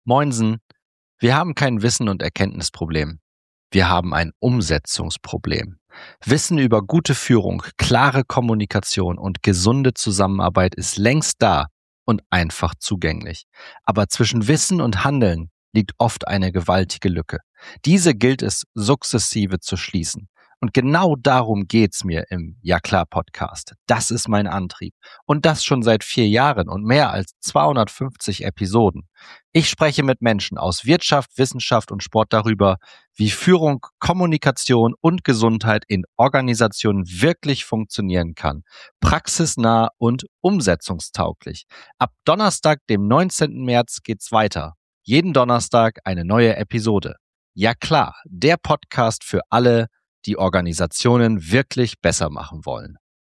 Moinsen, wir haben kein Wissen- und Erkenntnisproblem. Wir haben ein Umsetzungsproblem. Wissen über gute Führung, klare Kommunikation und gesunde Zusammenarbeit ist längst da und einfach zugänglich. Aber zwischen Wissen und Handeln liegt oft eine gewaltige Lücke. Diese gilt es sukzessive zu schließen. Und genau darum geht's mir im Ja klar Podcast. Das ist mein Antrieb. Und das schon seit 4 Jahren und mehr als 250 Episoden. Ich spreche mit Menschen aus Wirtschaft, Wissenschaft und Sport darüber, wie Führung, Kommunikation und Gesundheit in Organisationen wirklich funktionieren kann. Praxisnah und umsetzungstauglich. Ab Donnerstag, dem 19. März geht's weiter. Jeden Donnerstag eine neue Episode. Ja klar, der Podcast für alle, die Organisationen wirklich besser machen wollen.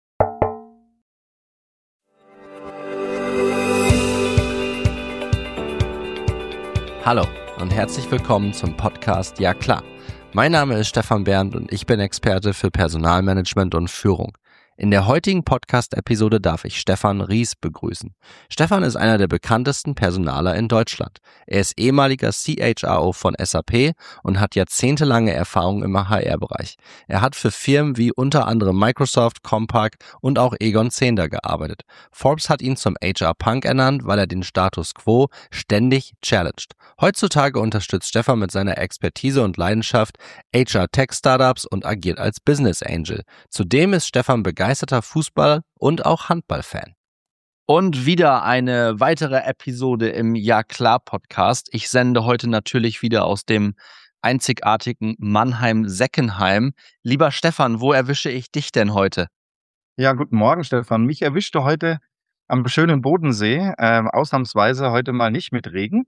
Hallo und herzlich willkommen zum Podcast Ja klar. Mein Name ist Stefan Bernd und ich bin Experte für Personalmanagement und Führung. In der heutigen Podcast-Episode darf ich Stefan Ries begrüßen. Stefan ist einer der bekanntesten Personaler in Deutschland. Er ist ehemaliger CHRO von SAP und hat jahrzehntelange Erfahrung im HR-Bereich. Er hat für Firmen wie unter anderem Microsoft, Compaq und auch Egon Zehnder gearbeitet. Forbes hat ihn zum HR-Punk ernannt, weil er den Status quo ständig challenged. Heutzutage unterstützt Stefan mit seiner Expertise und Leidenschaft HR-Tech-Startups und agiert als Business Angel. Zudem ist Stefan begeisterter Fußball- und auch Handballfan. Und wieder eine weitere Episode im Ja klar Podcast. Ich sende heute natürlich wieder aus dem einzigartigen Mannheim-Seckenheim. Lieber Stefan, wo erwische ich dich denn heute? Ja, guten Morgen, Stefan. Mich erwischte heute am schönen Bodensee, ausnahmsweise heute mal nicht mit Regen,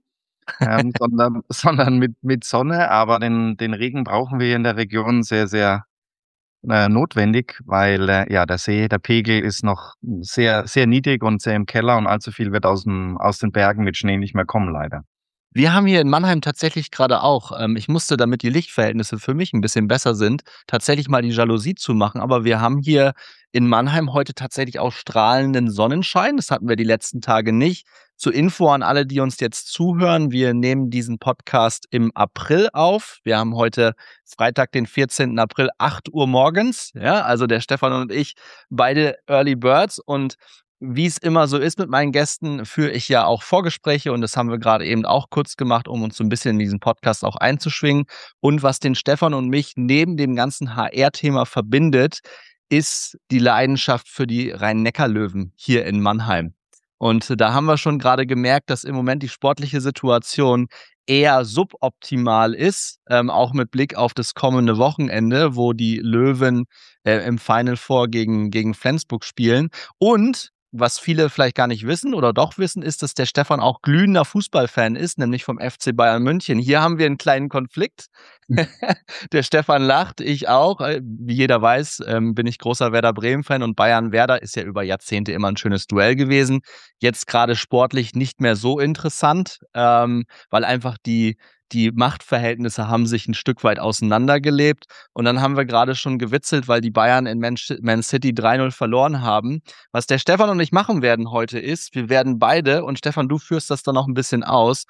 sondern mit Sonne. Aber den Regen brauchen wir in der Region sehr, sehr notwendig, weil der Pegel ist noch sehr, sehr niedrig und sehr im Keller und allzu viel wird aus den Bergen mit Schnee nicht mehr kommen, leider. Wir haben hier in Mannheim tatsächlich gerade auch, ich musste, damit die Lichtverhältnisse für mich ein bisschen besser sind, tatsächlich mal die Jalousie zumachen. Aber wir haben hier in Mannheim heute tatsächlich auch strahlenden Sonnenschein. Das hatten wir die letzten Tage nicht. Zur Info an alle, die uns jetzt zuhören: Wir nehmen diesen Podcast im April auf. Wir haben heute Freitag, den 14. April, 8 Uhr morgens. Ja, also der Stefan und ich, beide Early Birds. Und wie es immer so ist mit meinen Gästen, führe ich ja auch Vorgespräche, und das haben wir gerade eben auch kurz gemacht, um uns so ein bisschen in diesen Podcast auch einzuschwingen. Und was den Stefan und mich neben dem ganzen HR-Thema verbindet, ist die Leidenschaft für die Rhein-Neckar-Löwen hier in Mannheim. Und da haben wir schon gerade gemerkt, dass im Moment die sportliche Situation eher suboptimal ist, auch mit Blick auf das kommende Wochenende, wo die Löwen im Final Four gegen Flensburg spielen. Und was viele vielleicht gar nicht wissen oder doch wissen, ist, dass der Stefan auch glühender Fußballfan ist, nämlich vom FC Bayern München. Hier haben wir einen kleinen Konflikt. Der Stefan lacht, ich auch. Wie jeder weiß, bin ich großer Werder Bremen-Fan, und Bayern-Werder ist ja über Jahrzehnte immer ein schönes Duell gewesen. Jetzt gerade sportlich nicht mehr so interessant, weil einfach die Machtverhältnisse haben sich ein Stück weit auseinandergelebt. Und dann haben wir gerade schon gewitzelt, weil die Bayern in Man City 3-0 verloren haben. Was der Stefan und ich machen werden heute ist, wir werden beide, und Stefan, du führst das dann noch ein bisschen aus,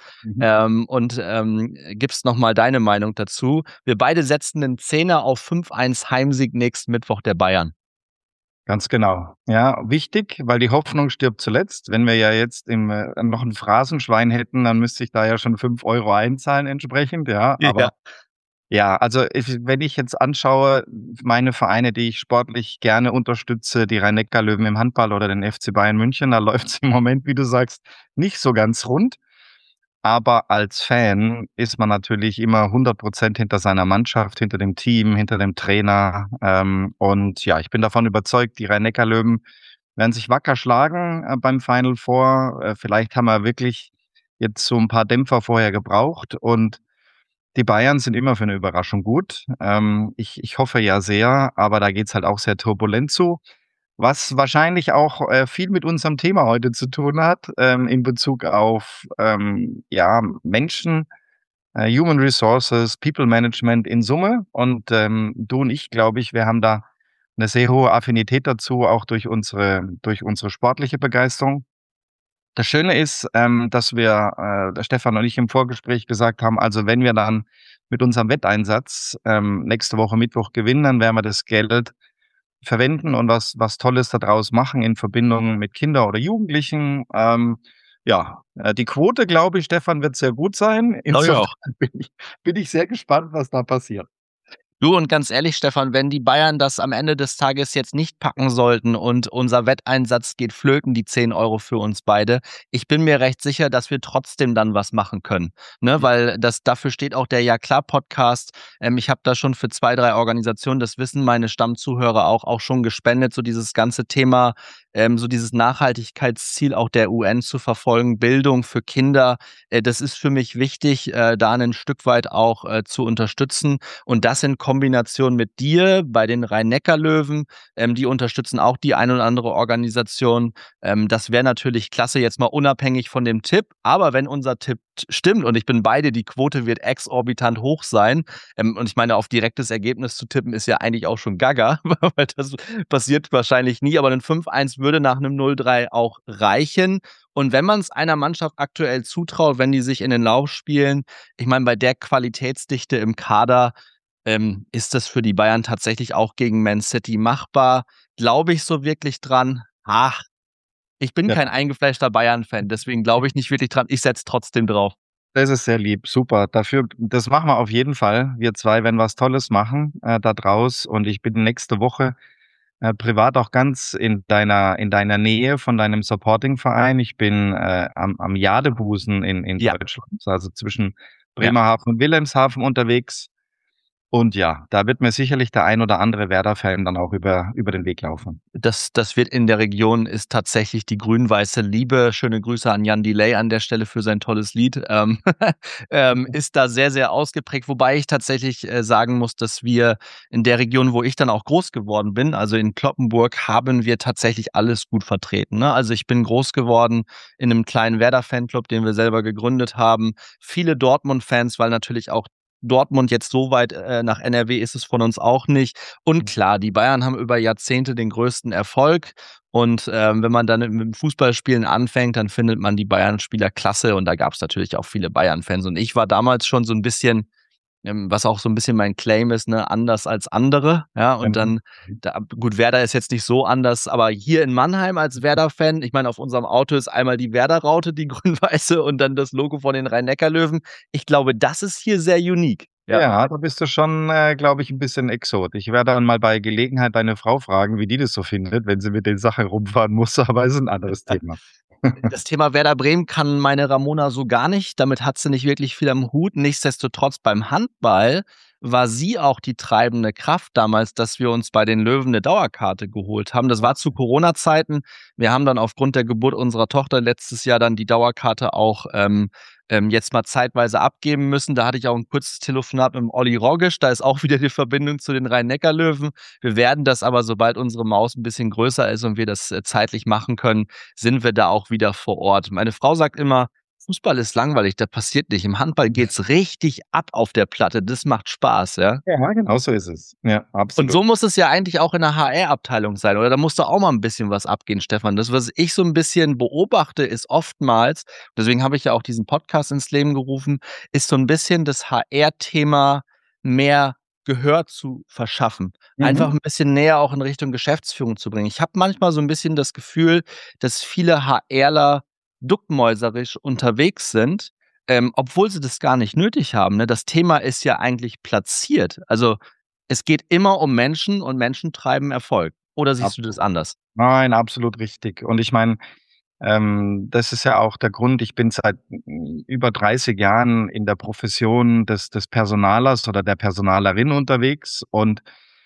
gibst nochmal deine Meinung dazu. Wir beide setzen den Zehner auf 5-1 Heimsieg nächsten Mittwoch der Bayern. Ganz genau. Ja, wichtig, weil die Hoffnung stirbt zuletzt. Wenn wir ja jetzt noch ein Phrasenschwein hätten, dann müsste ich da ja schon 5 Euro einzahlen entsprechend, ja. Aber ja, also wenn ich jetzt anschaue, meine Vereine, die ich sportlich gerne unterstütze, die Rhein-Neckar-Löwen im Handball oder den FC Bayern München, da läuft's im Moment, wie du sagst, nicht so ganz rund. Aber als Fan ist man natürlich immer 100% hinter seiner Mannschaft, hinter dem Team, hinter dem Trainer. Und ja, ich bin davon überzeugt, die Rhein-Neckar-Löwen werden sich wacker schlagen beim Final Four. Vielleicht haben wir wirklich jetzt so ein paar Dämpfer vorher gebraucht. Und die Bayern sind immer für eine Überraschung gut. Ich hoffe ja sehr, aber da geht's halt auch sehr turbulent zu. Was wahrscheinlich auch viel mit unserem Thema heute zu tun hat, in Bezug auf Menschen, Human Resources, People Management in Summe. Und du und ich, glaube ich, wir haben da eine sehr hohe Affinität dazu, auch durch unsere sportliche Begeisterung. Das Schöne ist, dass der Stefan und ich im Vorgespräch gesagt haben, also wenn wir dann mit unserem Wetteinsatz nächste Woche Mittwoch gewinnen, dann werden wir das Geld verwenden und was Tolles daraus machen in Verbindung mit Kindern oder Jugendlichen. Die Quote, glaube ich, Stefan, wird sehr gut sein. Glaube ich Insofern auch. bin ich sehr gespannt, was da passiert. Du, und ganz ehrlich, Stefan, wenn die Bayern das am Ende des Tages jetzt nicht packen sollten und unser Wetteinsatz geht flöten, die 10 Euro für uns beide, ich bin mir recht sicher, dass wir trotzdem dann was machen können. Ne? Weil dafür steht auch der Ja klar Podcast. Ich habe da schon für 2, 3 Organisationen, das wissen meine Stammzuhörer auch schon gespendet, so dieses ganze Thema, so dieses Nachhaltigkeitsziel auch der UN zu verfolgen, Bildung für Kinder. Das ist für mich wichtig, da ein Stück weit auch zu unterstützen. Und das in Kombination mit dir bei den Rhein-Neckar-Löwen, die unterstützen auch die ein oder andere Organisation. Das wäre natürlich klasse, jetzt mal unabhängig von dem Tipp. Aber wenn unser Tipp stimmt und ich bin beide, die Quote wird exorbitant hoch sein. Und ich meine, auf direktes Ergebnis zu tippen ist ja eigentlich auch schon gaga, weil das passiert wahrscheinlich nie. Aber ein 5-1 würde nach einem 0-3 auch reichen. Und wenn man es einer Mannschaft aktuell zutraut, wenn die sich in den Lauf spielen, ich meine, bei der Qualitätsdichte im Kader, ist das für die Bayern tatsächlich auch gegen Man City machbar? Glaube ich so wirklich dran? Ach, ich bin Ja, kein eingefleischter Bayern-Fan, deswegen glaube ich nicht wirklich dran. Ich setze trotzdem drauf. das ist sehr lieb, super. Das machen wir auf jeden Fall. Wir zwei werden was Tolles machen da draus und ich bin nächste Woche privat auch ganz in deiner Nähe von deinem Supporting-Verein. Ich bin am Jadebusen in Ja, Deutschland, also zwischen ja. Bremerhaven und Wilhelmshaven unterwegs. Und ja, da wird mir sicherlich der ein oder andere Werder-Fan dann auch über den Weg laufen. Das wird in der Region ist tatsächlich die grün-weiße Liebe. Schöne Grüße an Jan Delay an der Stelle für sein tolles Lied. Ist da sehr, sehr ausgeprägt. Wobei ich tatsächlich sagen muss, dass wir in der Region, wo ich dann auch groß geworden bin, also in Cloppenburg, haben wir tatsächlich alles gut vertreten. Ne? Also ich bin groß geworden in einem kleinen Werder-Fanclub, den wir selber gegründet haben. Viele Dortmund-Fans, weil natürlich auch Dortmund jetzt so weit nach NRW ist es von uns auch nicht. Und klar, die Bayern haben über Jahrzehnte den größten Erfolg. Und wenn man dann mit dem Fußballspielen anfängt, dann findet man die Bayern-Spieler klasse. Und da gab es natürlich auch viele Bayern-Fans. Und ich war damals schon so ein bisschen, was auch so ein bisschen mein Claim ist, ne, anders als andere. Ja, und Mhm. dann, gut, Werder ist jetzt nicht so anders, aber hier in Mannheim als Werder-Fan, ich meine, auf unserem Auto ist einmal die Werder-Raute, die grün-weiße, und dann das Logo von den Rhein-Neckar-Löwen. Ich glaube, das ist hier sehr unique. Ja. Ja, da bist du schon, glaube ich, ein bisschen Exot. Ich werde dann mal bei Gelegenheit deine Frau fragen, wie die das so findet, wenn sie mit den Sachen rumfahren muss, aber ist ein anderes Thema. Das Thema Werder Bremen kann meine Ramona so gar nicht. Damit hat sie nicht wirklich viel am Hut. Nichtsdestotrotz beim Handball war sie auch die treibende Kraft damals, dass wir uns bei den Löwen eine Dauerkarte geholt haben. Das war zu Corona-Zeiten. Wir haben dann aufgrund der Geburt unserer Tochter letztes Jahr dann die Dauerkarte auch jetzt mal zeitweise abgeben müssen. Da hatte ich auch ein kurzes Telefonat mit dem Olli Roggisch. Da ist auch wieder die Verbindung zu den Rhein-Neckar-Löwen. Wir werden das aber, sobald unsere Maus ein bisschen größer ist und wir das zeitlich machen können, sind wir da auch wieder vor Ort. Meine Frau sagt immer, Fußball ist langweilig, das passiert nicht. Im Handball geht's richtig ab auf der Platte. Das macht Spaß, ja. Ja, genau so ist es. Ja, Und absolut. so muss es ja eigentlich auch in der HR-Abteilung sein, oder? Da muss doch auch mal ein bisschen was abgehen, Stefan. Das, was ich so ein bisschen beobachte, ist oftmals, deswegen habe ich ja auch diesen Podcast ins Leben gerufen, ist so ein bisschen das HR-Thema mehr Gehör zu verschaffen. Einfach Mhm. ein bisschen näher auch in Richtung Geschäftsführung zu bringen. Ich habe manchmal so ein bisschen das Gefühl, dass viele HRler duckmäuserisch unterwegs sind, obwohl sie das gar nicht nötig haben. Ne? Das Thema ist ja eigentlich platziert. Also es geht immer um Menschen und Menschen treiben Erfolg. Oder siehst du das Absolut. anders? Nein, absolut richtig. Und ich meine, das ist ja auch der Grund, ich bin seit über 30 Jahren in der Profession des Personalers oder der Personalerin unterwegs und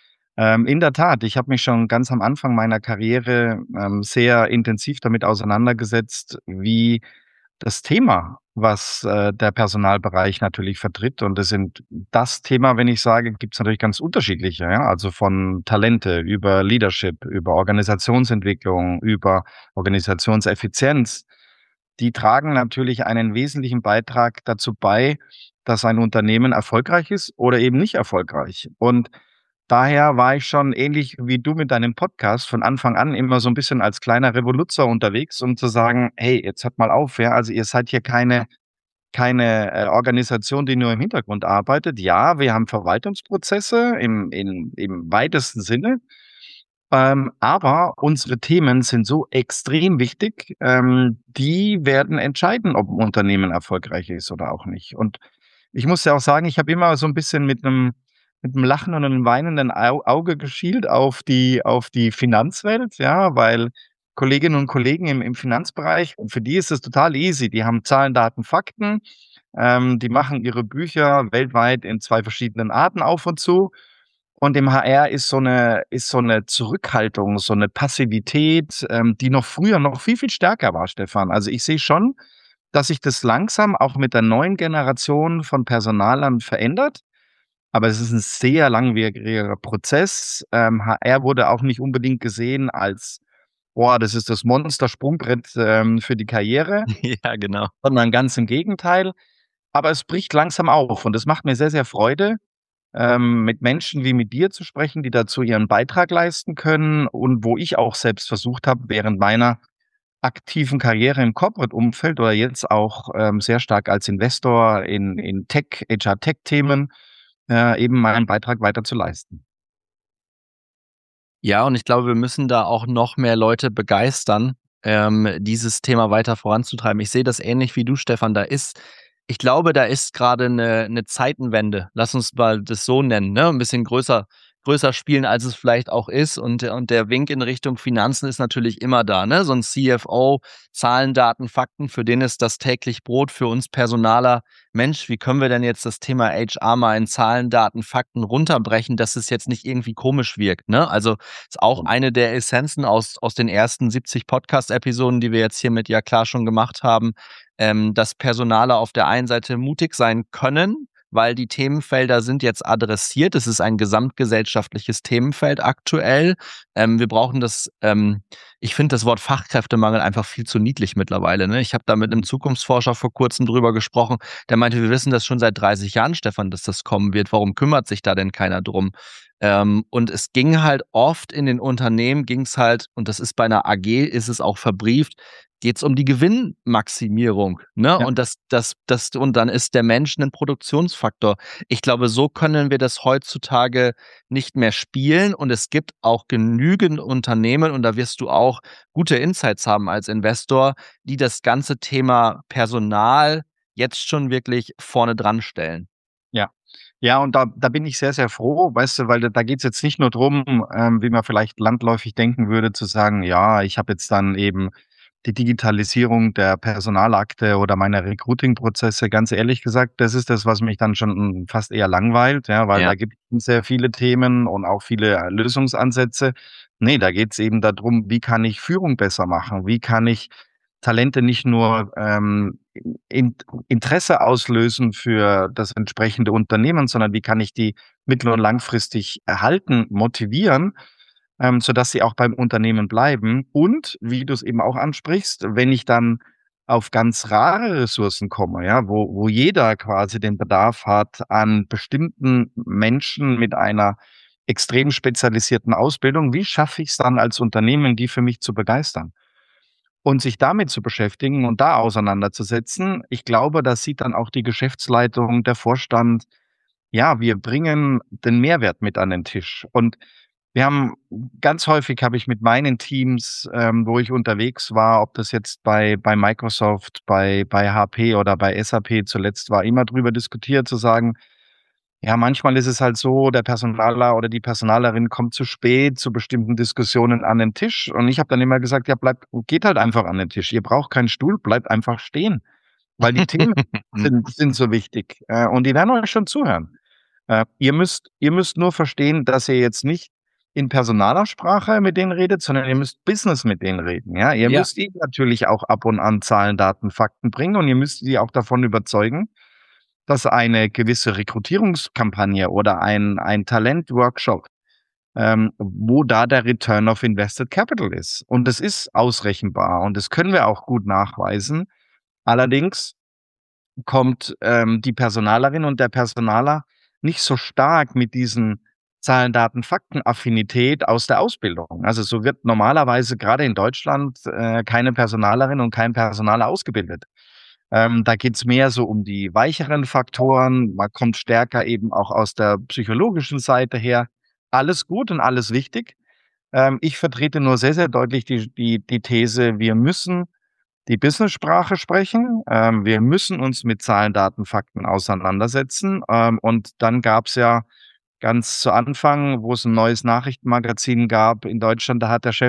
in der Tat, ich habe mich schon ganz am Anfang meiner Karriere sehr intensiv damit auseinandergesetzt, wie das Thema, was der Personalbereich natürlich vertritt. Und das Thema, wenn ich sage, gibt es natürlich ganz unterschiedliche, ja, also von Talente über Leadership, über Organisationsentwicklung, über Organisationseffizienz. Die tragen natürlich einen wesentlichen Beitrag dazu bei, dass ein Unternehmen erfolgreich ist oder eben nicht erfolgreich. Und daher war ich schon ähnlich wie du mit deinem Podcast von Anfang an immer so ein bisschen als kleiner Revoluzer unterwegs, um zu sagen: „Hey, jetzt hört mal auf, ja, also ihr seid hier keine Organisation, die nur im Hintergrund arbeitet. Ja, wir haben Verwaltungsprozesse im weitesten Sinne, aber unsere Themen sind so extrem wichtig, die werden entscheiden, ob ein Unternehmen erfolgreich ist oder auch nicht. Und ich muss ja auch sagen, ich habe immer so ein bisschen mit 'nem lachenden und 'nem weinenden Auge geschielt auf die Finanzwelt, ja, weil Kolleginnen und Kollegen im Finanzbereich, für die ist es total easy. Die haben Zahlen, Daten, Fakten, die machen ihre Bücher weltweit in 2 verschiedenen Arten auf und zu. Und im HR ist so eine Zurückhaltung, so eine Passivität, die noch früher noch viel, viel stärker war, Stefan. Also, ich sehe schon, dass sich das langsam auch mit der neuen Generation von Personalern verändert, aber es ist 'n sehr langwieriger Prozess. HR wurde auch nicht unbedingt gesehen als: „Boah, das ist das Monster-Sprungbrett, für die Karriere“, Ja, genau. sondern ganz im Gegenteil. Aber es bricht langsam auf und es macht mir sehr, sehr Freude, mit Menschen wie mit dir zu sprechen, die dazu ihren Beitrag leisten können und wo ich auch selbst versucht habe, während meiner aktiven Karriere im Corporate-Umfeld oder jetzt auch, sehr stark als Investor in Tech HR-Tech-Themen, eben meinen Beitrag weiter zu leisten. Ja, und ich glaube, wir müssen da auch noch mehr Leute begeistern, dieses Thema weiter voranzutreiben. Ich sehe das ähnlich wie du, Stefan. Ich glaube, da ist gerade eine Zeitenwende. Lass uns mal das so nennen, ne? Ein bisschen größer spielen, als es vielleicht auch ist. Und der Wink in Richtung Finanzen ist natürlich immer da, ne? So 'n CFO, Zahlen, Daten, Fakten, für den ist das täglich Brot. Für uns Personaler: „Mensch, wie können wir denn jetzt das Thema HR mal in Zahlen, Daten, Fakten runterbrechen, dass es jetzt nicht irgendwie komisch wirkt“, ne? Also, ist auch eine der Essenzen aus den ersten 70 Podcast-Episoden, die wir jetzt hier mit Ja klar schon gemacht haben, dass Personaler auf der einen Seite mutig sein können, weil die Themenfelder sind jetzt adressiert. Es ist ein gesamtgesellschaftliches Themenfeld aktuell. Wir brauchen ich finde das Wort Fachkräftemangel einfach viel zu niedlich mittlerweile, ne? Ich habe da mit einem Zukunftsforscher vor Kurzem drüber gesprochen, der meinte: „Wir wissen das schon seit 30 Jahren, Stefan, dass das kommen wird. Warum kümmert sich da denn keiner drum?“ Und es ging halt oft in den Unternehmen ging's halt, und das ist bei 'ner AG ist es auch verbrieft, geht's um die Gewinnmaximierung, ne? Ja. Und dann ist der Mensch 'nen Produktionsfaktor. Ich glaube, so können wir das heutzutage nicht mehr spielen, und es gibt auch genügend Unternehmen, und da wirst du auch gute Insights haben als Investor, die das ganze Thema Personal jetzt schon wirklich vorne dran stellen. Ja. Ja, und da bin ich sehr, sehr froh, weißt du, weil da geht's jetzt nicht nur drum, wie man vielleicht landläufig denken würde, zu sagen: „Ja, ich habe jetzt dann eben die Digitalisierung der Personalakte oder meiner Recruiting-Prozesse.“ Ganz ehrlich gesagt, das ist das, was mich dann schon, fast eher langweilt, ja, weil Ja. da gibt es sehr viele Themen und auch viele, Lösungsansätze. Ne, da geht's eben darum, wie kann ich Führung besser machen? Wie kann ich Talente nicht nur, Interesse auslösen für das entsprechende Unternehmen, sondern wie kann ich die mittel- und langfristig erhalten, motivieren, sodass sie auch beim Unternehmen bleiben. Und wie du es eben auch ansprichst, wenn ich dann auf ganz rare Ressourcen komme, ja, wo jeder quasi den Bedarf hat an bestimmten Menschen mit einer extrem spezialisierten Ausbildung, wie schaffe ich es dann als Unternehmen, die für mich zu begeistern? Und sich damit zu beschäftigen und da auseinanderzusetzen, ich glaube, da sieht dann auch die Geschäftsleitung, der Vorstand: „Ja, wir bringen den Mehrwert mit an den Tisch.“ Und wir haben ganz häufig habe ich mit meinen Teams, wo ich unterwegs war, ob das jetzt bei Microsoft, bei HP oder bei SAP zuletzt war, immer drüber diskutiert zu sagen: ja, manchmal ist es halt so, der Personaler oder die Personalerin kommt zu spät zu bestimmten Diskussionen an den Tisch. Und ich habe dann immer gesagt: „Ja, bleibt geht halt einfach an den Tisch. Ihr braucht keinen Stuhl, bleibt einfach stehen, weil die Themen sind so wichtig, und die werden euch schon zuhören. Ihr müsst nur verstehen, dass ihr jetzt nicht in Personalersprache mit denen redet, sondern ihr müsst Business mit denen reden, ja? Ihr Ja. müsst ihnen natürlich auch ab und an Zahlen, Daten, Fakten bringen und ihr müsst sie auch davon überzeugen, dass eine gewisse Rekrutierungskampagne oder ein Talentworkshop, wo da der Return of Invested Capital ist. Und das ist ausrechenbar und das können wir auch gut nachweisen. Allerdings kommt, die Personalerin und der Personaler nicht so stark mit diesen Zahlen, Daten, Fakten-Affinität aus der Ausbildung. Also so wird normalerweise gerade in Deutschland keine Personalerin und kein Personaler ausgebildet. Da geht's mehr so um die weicheren Faktoren. Man kommt stärker eben auch aus der psychologischen Seite her. Alles gut und alles wichtig. Ich vertrete nur sehr, sehr deutlich die These, wir müssen die Business-Sprache sprechen. Wir müssen uns mit Zahlen, Daten, Fakten auseinandersetzen. Und dann gab's ja ganz zu Anfang, wo es ein neues Nachrichtenmagazin gab in Deutschland, da hat der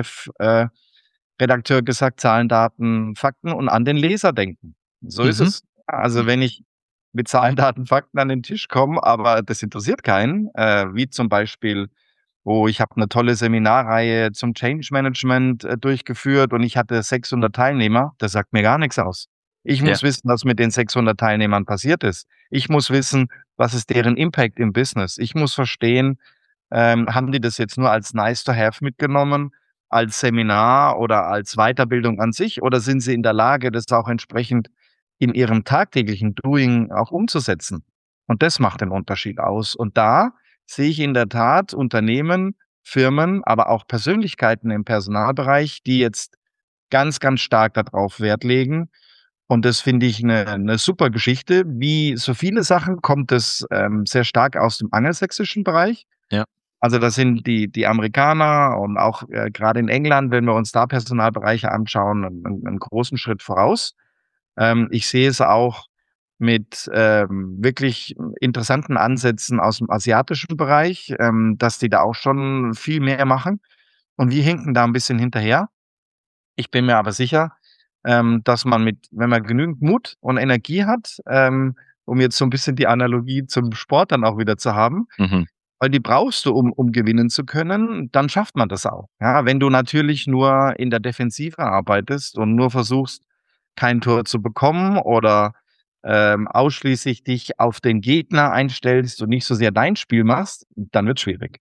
Redakteur gesagt: „Zahlen, Daten, Fakten und an den Leser denken." So ist Mhm. es. Also, wenn ich mit Zahlen, Daten, Fakten an den Tisch komme, aber das interessiert keinen, wie zum Beispiel, ich habe eine tolle Seminarreihe zum Change Management, durchgeführt und ich hatte 600 Teilnehmer, das sagt mir gar nichts aus. Ich Ja. muss wissen, was mit den 600 Teilnehmern passiert ist. Ich muss wissen, was ist deren Impact im Business? Ich muss verstehen, haben die das jetzt nur als nice to have mitgenommen, als Seminar oder als Weiterbildung an sich, oder sind sie in der Lage, das auch entsprechend in ihrem tagtäglichen Doing auch umzusetzen? Und das macht den Unterschied aus. Und da sehe ich in der Tat Unternehmen, Firmen, aber auch Persönlichkeiten im Personalbereich, die jetzt ganz, ganz stark darauf Wert legen. Und das finde ich eine super Geschichte. Wie so viele Sachen kommt es sehr stark aus dem angelsächsischen Bereich. Ja. Also das sind die Amerikaner und auch gerade in England, wenn wir uns da Personalbereiche anschauen, einen großen Schritt voraus. Ich sehe es auch mit wirklich interessanten Ansätzen aus dem asiatischen Bereich, dass die da auch schon viel mehr machen. Und wir hinken da ein bisschen hinterher. Ich bin mir aber sicher, dass man wenn man genügend Mut und Energie hat, um jetzt so ein bisschen die Analogie zum Sport dann auch wieder zu haben, Mhm. weil die brauchst du, um gewinnen zu können, dann schafft man das auch. Ja, wenn du natürlich nur in der Defensive arbeitest und nur versuchst, kein Tor zu bekommen oder, ausschließlich dich auf den Gegner einstellst und nicht so sehr dein Spiel machst, dann wird's schwierig.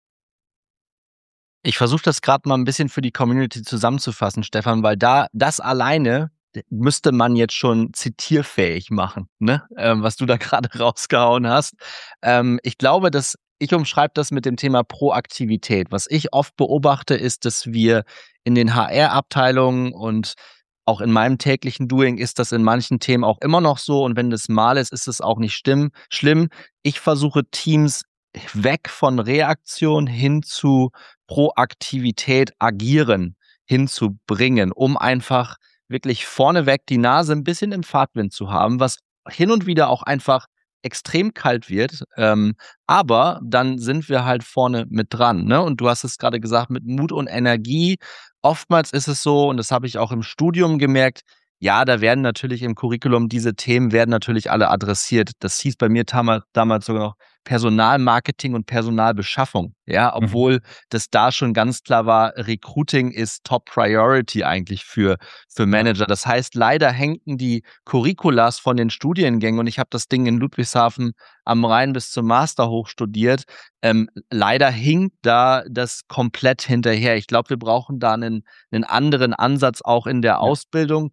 Ich versuche das gerade mal ein bisschen für die Community zusammenzufassen, Stefan, weil das alleine müsste man jetzt schon zitierfähig machen, ne? Was du da gerade rausgehauen hast. Ich glaube, dass ich umschreibe das mit dem Thema Proaktivität. Was ich oft beobachte, ist, dass wir in den HR-Abteilungen und auch in meinem täglichen Doing ist das in manchen Themen auch immer noch so, und wenn das mal ist es auch nicht schlimm. Ich versuche Teams weg von Reaktion hin zu Proaktivität, Agieren hinzubringen, um einfach wirklich vorneweg die Nase ein bisschen im Fahrtwind zu haben, was hin und wieder auch einfach extrem kalt wird, aber dann sind wir halt vorne mit dran, ne? Und du hast es gerade gesagt, mit Mut und Energie. Oftmals ist es so, und das habe ich auch im Studium gemerkt, ja, da werden natürlich im Curriculum diese Themen werden natürlich alle adressiert. Das hieß bei mir damals sogar noch Personalmarketing und Personalbeschaffung, ja, Mhm. obwohl das da schon ganz klar war, Recruiting ist Top Priority eigentlich für Ja. Manager. Das heißt, leider hängten die Curriculas von den Studiengängen, und ich habe das Ding in Ludwigshafen am Rhein bis zum Master hoch studiert. Leider hinkt da das komplett hinterher. Ich glaube, wir brauchen da einen anderen Ansatz auch in der Ja. Ausbildung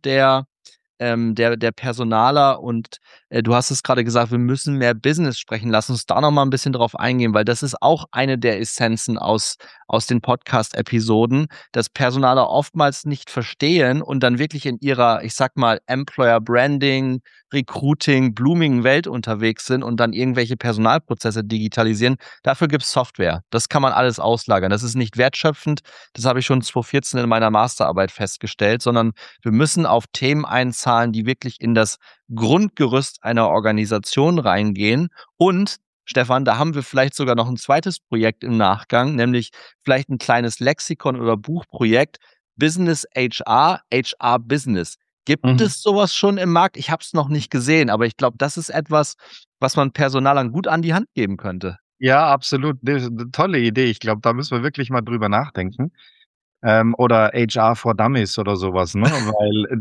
der Personaler, und du hast es gerade gesagt, wir müssen mehr Business sprechen. Lass uns da noch mal ein bisschen drauf eingehen, weil das ist auch eine der Essenzen aus den Podcast-Episoden, dass Personaler oftmals nicht verstehen und dann wirklich in ihrer, ich sag mal, Employer Branding, Recruiting, blooming Welt unterwegs sind und dann irgendwelche Personalprozesse digitalisieren. Dafür gibt's Software. Das kann man alles auslagern. Das ist nicht wertschöpfend. Das habe ich schon 2014 in meiner Masterarbeit festgestellt, sondern wir müssen auf Themen einzahlen, die wirklich in das Grundgerüst einer Organisation reingehen. Und Stefan, da haben wir vielleicht sogar noch ein zweites Projekt im Nachgang, nämlich vielleicht ein kleines Lexikon oder Buchprojekt, Business HR, HR Business. Gibt Mhm. es sowas schon im Markt? Ich habe es noch nicht gesehen, aber ich glaube, das ist etwas, was man Personalern gut an die Hand geben könnte. Ja, absolut. Ne, ist 'ne tolle Idee. Ich glaube, da müssen wir wirklich mal drüber nachdenken. Oder HR for Dummies oder sowas, ne? Weil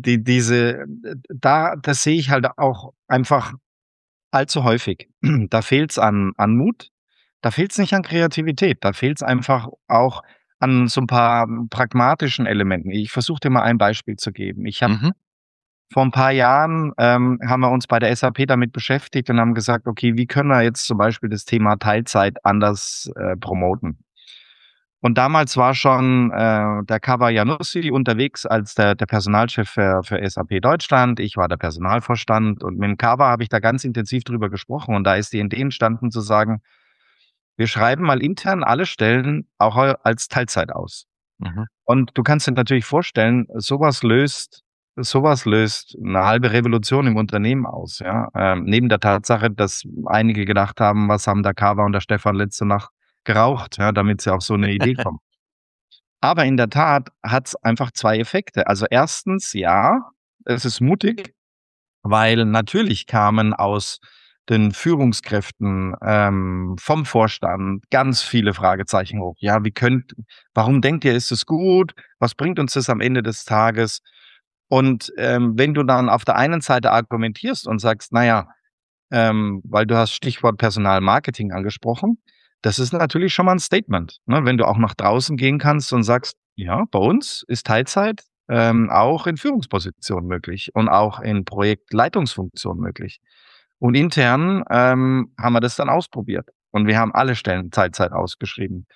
das sehe ich halt auch einfach allzu häufig. Da fehlt's an Mut, da fehlt's nicht an Kreativität, da fehlt's einfach auch an so 'n paar pragmatischen Elementen. Ich versuche dir mal ein Beispiel zu geben. Ich habe Mhm. Vor ein paar Jahren haben wir uns bei der SAP damit beschäftigt und haben gesagt, okay, wie können wir jetzt zum Beispiel das Thema Teilzeit anders promoten? Und damals war schon der Kawa Janussi unterwegs als der Personalchef für SAP Deutschland. Ich war der Personalvorstand und mit dem Kawa habe ich da ganz intensiv drüber gesprochen. Und da ist die Idee entstanden zu sagen, wir schreiben mal intern alle Stellen auch als Teilzeit aus. Mhm. Und du kannst dir natürlich vorstellen, sowas löst eine halbe Revolution im Unternehmen aus, ja. Neben der Tatsache, dass einige gedacht haben, was haben der Kawa und der Stefan letzte Nacht geraucht, ja, damit sie auf so eine Idee kommen. Aber in der Tat hat es einfach 2 Effekte. Also erstens, ja, es ist mutig, weil natürlich kamen aus den Führungskräften, vom Vorstand ganz viele Fragezeichen hoch. Ja, warum denkt ihr, ist es gut? Was bringt uns das am Ende des Tages? Und, wenn du dann auf der einen Seite argumentierst und sagst: „Na ja“, weil du hast Stichwort Personalmarketing angesprochen. Das ist natürlich schon mal 'n Statement, ne? Wenn du auch nach draußen gehen kannst und sagst: „Ja, bei uns ist Teilzeit, auch in Führungspositionen möglich und auch in Projektleitungsfunktionen möglich.“ Und intern, haben wir das dann ausprobiert und wir haben alle Stellen Teilzeit ausgeschrieben.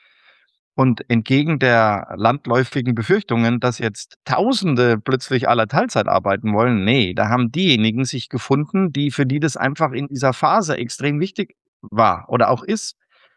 Und entgegen der landläufigen Befürchtungen, dass jetzt Tausende plötzlich alle Teilzeit arbeiten wollen, ne, da haben diejenigen sich gefunden, für die das einfach in dieser Phase extrem wichtig war oder auch ist.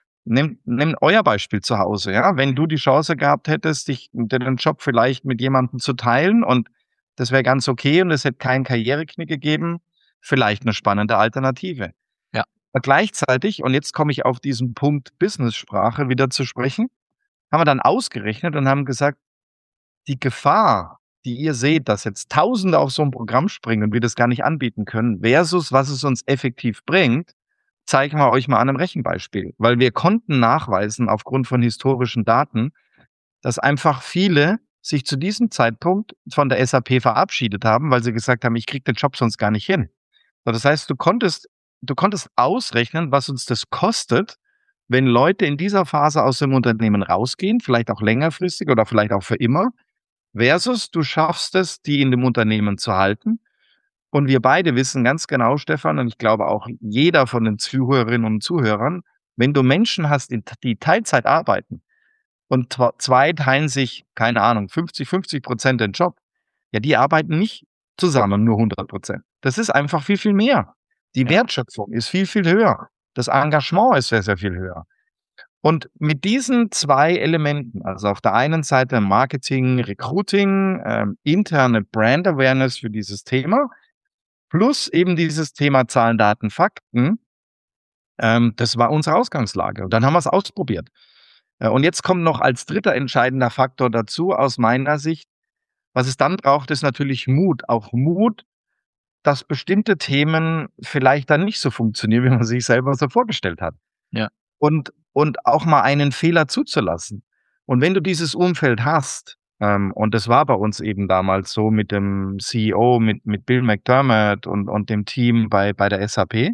Nehmt euer Beispiel zu Hause, ja? Wenn du die Chance gehabt hättest, den Job vielleicht mit jemandem zu teilen und das wäre ganz okay und es hätte keinen Karriereknick gegeben, vielleicht 'ne spannende Alternative. Ja. Aber gleichzeitig, und jetzt komme ich auf diesen Punkt Business-Sprache wieder zu sprechen, haben wir dann ausgerechnet und haben gesagt: „Die Gefahr, die ihr seht, dass jetzt Tausende auf so 'n Programm springen und wir das gar nicht anbieten können, versus was es uns effektiv bringt, zeigen wir euch mal an 'nem Rechenbeispiel.“ Weil wir konnten nachweisen aufgrund von historischen Daten, dass einfach viele sich zu diesem Zeitpunkt von der SAP verabschiedet haben, weil sie gesagt haben: „Ich kriege den Job sonst gar nicht hin.“ So, das heißt, du konntest ausrechnen, was uns das kostet, wenn Leute in dieser Phase aus dem Unternehmen rausgehen, vielleicht auch längerfristig oder vielleicht auch für immer, versus du schaffst es, die in dem Unternehmen zu halten. Und wir beide wissen ganz genau, Stefan, und ich glaube auch jeder von den Zuhörerinnen und Zuhörern, wenn du Menschen hast, die Teilzeit arbeiten und 2 teilen sich, keine Ahnung, 50-50% den Job, ja, die arbeiten nicht zusammen nur 100%. Das ist einfach viel, viel mehr. Die Ja. Wertschöpfung ist viel, viel höher. Das Engagement ist sehr, sehr viel höher. Und mit diesen 2 Elementen, also auf der einen Seite Marketing, Recruiting, interne Brand Awareness für dieses Thema, plus eben dieses Thema Zahlen, Daten, Fakten, das war unsere Ausgangslage. Und dann haben wir es ausprobiert. Und jetzt kommt noch als dritter entscheidender Faktor dazu aus meiner Sicht, was es dann braucht, ist natürlich Mut. Auch Mut, dass bestimmte Themen vielleicht dann nicht so funktionieren, wie man sich selber so vorgestellt hat. Ja. Und auch mal einen Fehler zuzulassen. Und wenn du dieses Umfeld hast, und das war bei uns eben damals so mit dem CEO, mit Bill McDermott und dem Team bei der SAP,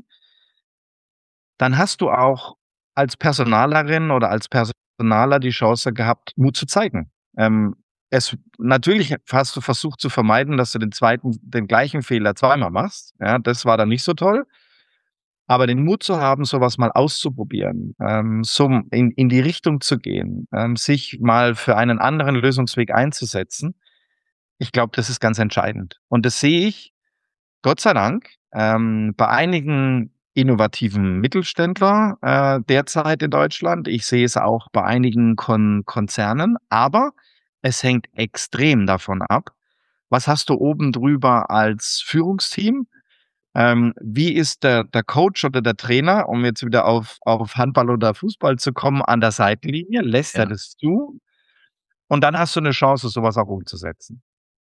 dann hast du auch als Personalerin oder als Personaler die Chance gehabt, Mut zu zeigen. Natürlich hast du versucht zu vermeiden, dass du den gleichen Fehler zweimal machst. Ja, das war dann nicht so toll. Aber den Mut zu haben, so was mal auszuprobieren, so in die Richtung zu gehen, sich mal für einen anderen Lösungsweg einzusetzen, ich glaube, das ist ganz entscheidend. Und das sehe ich, Gott sei Dank, bei einigen innovativen Mittelständler, derzeit in Deutschland. Ich sehe es auch bei einigen Konzernen, aber es hängt extrem davon ab, was hast du oben drüber als Führungsteam? Wie ist der Coach oder der Trainer, um jetzt wieder auf Handball oder Fußball zu kommen, an der Seitenlinie? Lässt er Ja. das zu? Und dann hast du 'ne Chance, so was auch umzusetzen.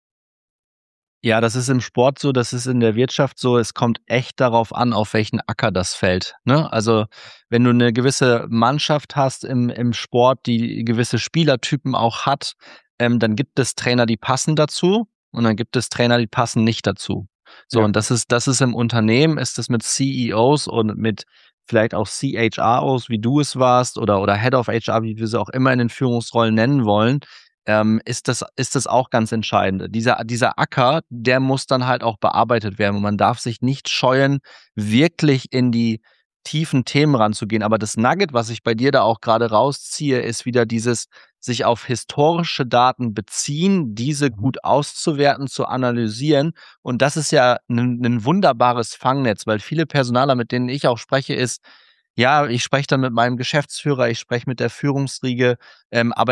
Ja, das ist im Sport so, das ist in der Wirtschaft so. Es kommt echt darauf an, auf welchen Acker das fällt, ne? Also, wenn du 'ne gewisse Mannschaft hast im Sport, die gewisse Spielertypen auch hat, dann gibt es Trainer, die passen dazu und dann gibt es Trainer, die passen nicht dazu. So, Ja. und das ist im Unternehmen ist das mit CEOs und mit vielleicht auch CHROs, wie du es warst oder Head of HR, wie wir sie auch immer in den Führungsrollen nennen wollen, ist das auch ganz entscheidend. Dieser Acker, der muss dann halt auch bearbeitet werden und man darf sich nicht scheuen, wirklich in die tiefen Themen ranzugehen. Aber das Nugget, was ich bei dir da auch gerade rausziehe, ist wieder dieses sich auf historische Daten beziehen, diese Mhm. gut auszuwerten, zu analysieren. Und das ist ja ein wunderbares Fangnetz, weil viele Personaler, mit denen ich auch spreche, ist, ja, ich spreche dann mit meinem Geschäftsführer, ich spreche mit der Führungsriege, aber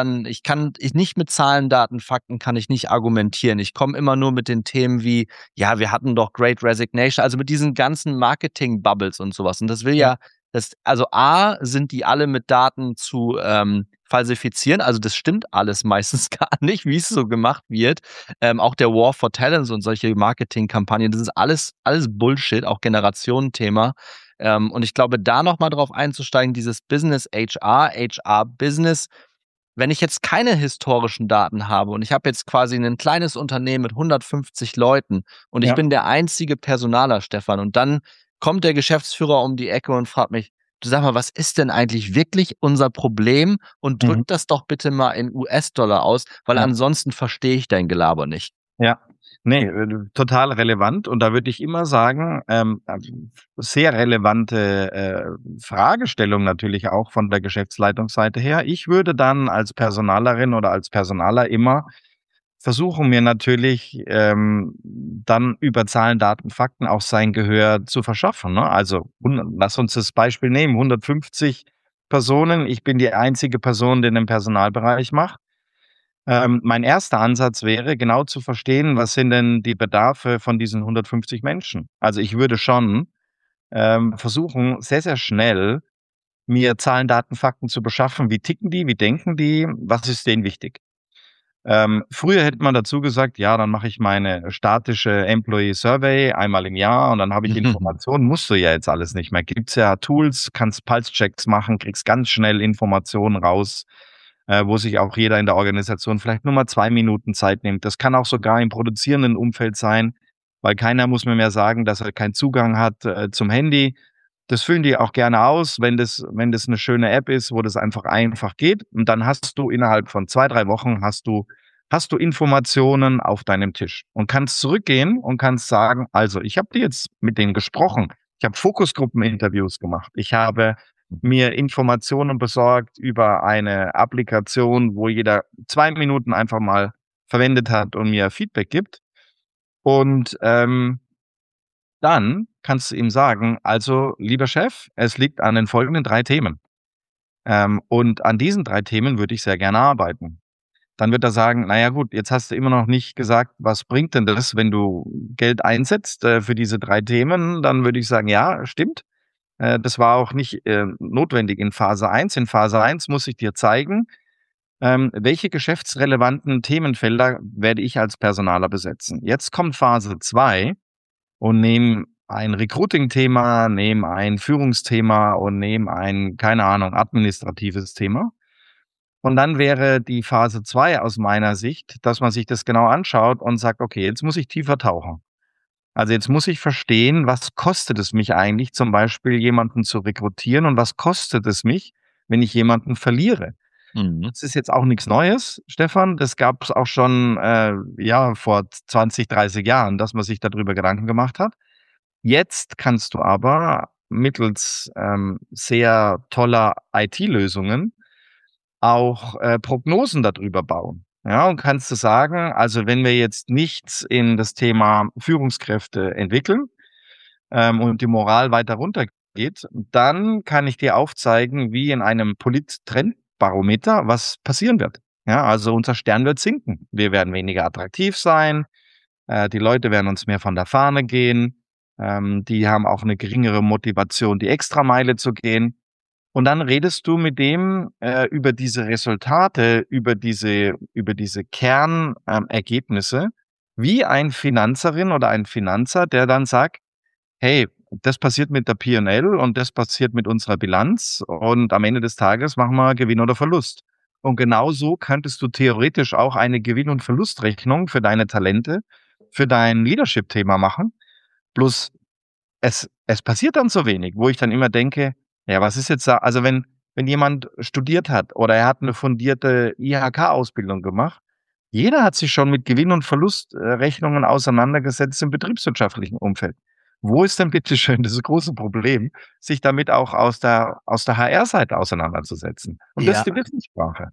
ich nicht mit Zahlen, Daten, Fakten kann ich nicht argumentieren. Ich komme immer nur mit den Themen wie, ja, wir hatten doch Great Resignation, also mit diesen ganzen Marketing-Bubbles und sowas. Und das will Ja, ja, also A, sind die alle mit Daten zu falsifizieren. Also das stimmt alles meistens gar nicht, wie es so gemacht wird. Auch der War for Talents und solche Marketingkampagnen, das ist alles Bullshit, auch Generationenthema. Und ich glaube, da noch mal drauf einzusteigen, dieses Business HR, HR Business, wenn ich jetzt keine historischen Daten habe und ich habe jetzt quasi ein kleines Unternehmen mit 150 Leuten und ich ja. bin der einzige Personaler, Stefan, und dann kommt der Geschäftsführer um die Ecke und fragt mich: „Du, sag mal, was ist denn eigentlich wirklich unser Problem und drück Mhm. das doch bitte mal in US-Dollar aus, weil Ja. ansonsten verstehe ich dein Gelaber nicht." Ja, ne, total relevant und da würde ich immer sagen, sehr relevante, Fragestellung natürlich auch von der Geschäftsleitungsseite her. Ich würde dann als Personalerin oder als Personaler immer versuchen, mir natürlich, dann über Zahlen, Daten, Fakten auch sein Gehör zu verschaffen, ne? Also, lass uns das Beispiel nehmen, 150 Personen. Ich bin die einzige Person, die den Personalbereich macht. Mein erster Ansatz wäre, genau zu verstehen, was sind denn die Bedarfe von diesen 150 Menschen? Also, ich würde schon, versuchen, sehr, sehr schnell mir Zahlen, Daten, Fakten zu beschaffen. Wie ticken die? Wie denken die? Was ist denen wichtig? Früher hätte man dazu gesagt: „Ja, dann mache ich meine statische Employee Survey einmal im Jahr und dann habe ich Informationen.“ Musst du ja jetzt alles nicht mehr. Gibt's ja Tools, kannst Pulse-Checks machen, kriegst ganz schnell Informationen raus, wo sich auch jeder in der Organisation vielleicht nur mal 2 Minuten Zeit nimmt. Das kann auch sogar im produzierenden Umfeld sein, weil keiner muss mir mehr sagen, dass er keinen Zugang hat, zum Handy. Das füllen die auch gerne aus, wenn das 'ne schöne App ist, wo das einfach geht. Und dann hast du innerhalb von 2 3 Wochen hast du Informationen auf deinem Tisch und kannst zurückgehen und kannst sagen: „Also, ich habe jetzt mit denen gesprochen. Ich habe Fokusgruppeninterviews gemacht. Ich habe mir Informationen besorgt über eine Applikation, wo jeder 2 Minuten einfach mal verwendet hat und mir Feedback gibt.“ Und, dann kannst du ihm sagen: „Also, lieber Chef, es liegt an den folgenden 3 Themen. Und an diesen 3 Themen würde ich sehr gerne arbeiten.“ Dann wird er sagen: „Na ja gut, jetzt hast du immer noch nicht gesagt, was bringt denn das, wenn du Geld einsetzt, für diese 3 Themen?“ Dann würde ich sagen: „Ja, stimmt. Das war auch nicht, notwendig in Phase eins. In Phase eins muss ich dir zeigen, welche geschäftsrelevanten Themenfelder werde ich als Personaler besetzen. Jetzt kommt Phase 2 und nehme ein Recruiting-Thema, nehme ein Führungsthema und nehme ein, keine Ahnung, administratives Thema. Und dann wäre die Phase 2 aus meiner Sicht, dass man sich das genau anschaut und sagt: „Okay, jetzt muss ich tiefer tauchen. Also, jetzt muss ich verstehen, was kostet es mich eigentlich, zum Beispiel jemanden zu rekrutieren und was kostet es mich, wenn ich jemanden verliere?“ Mhm. Das ist jetzt auch nichts Neues, Stefan. Das gab's auch schon, ja, vor 20, 30 Jahren, dass man sich darüber Gedanken gemacht hat. Jetzt kannst du aber mittels, sehr toller IT-Lösungen auch, Prognosen darüber bauen. Ja, und kannst du sagen: „Also, wenn wir jetzt nichts in das Thema Führungskräfte entwickeln, und die Moral weiter runtergeht, dann kann ich dir aufzeigen, wie in einem Polit-Trendbarometer, was passieren wird.“ Ja, also unser Stern wird sinken. Wir werden weniger attraktiv sein, die Leute werden uns mehr von der Fahne gehen, die haben auch 'ne geringere Motivation, die Extrameile zu gehen. Und dann redest du mit dem, über diese Resultate, über diese Kern Ergebnisse, wie ein Finanzerin oder ein Finanzer, der dann sagt: „Hey, das passiert mit der P&L und das passiert mit unserer Bilanz und am Ende des Tages machen wir Gewinn oder Verlust.“ Und genauso könntest du theoretisch auch eine Gewinn und Verlustrechnung für deine Talente, für dein Leadership-Thema machen. Bloß es passiert dann so wenig, wo ich dann immer denke: „Ja, was ist jetzt da“, also, wenn wenn jemand studiert hat oder er hat eine fundierte IHK-Ausbildung gemacht. Jeder hat sich schon mit Gewinn- und Verlustrechnungen auseinandergesetzt im betriebswirtschaftlichen Umfeld. Wo ist denn bitte schön das große Problem, sich damit auch aus der HR-Seite auseinanderzusetzen? Und das Ja. ist die Wissenssprache.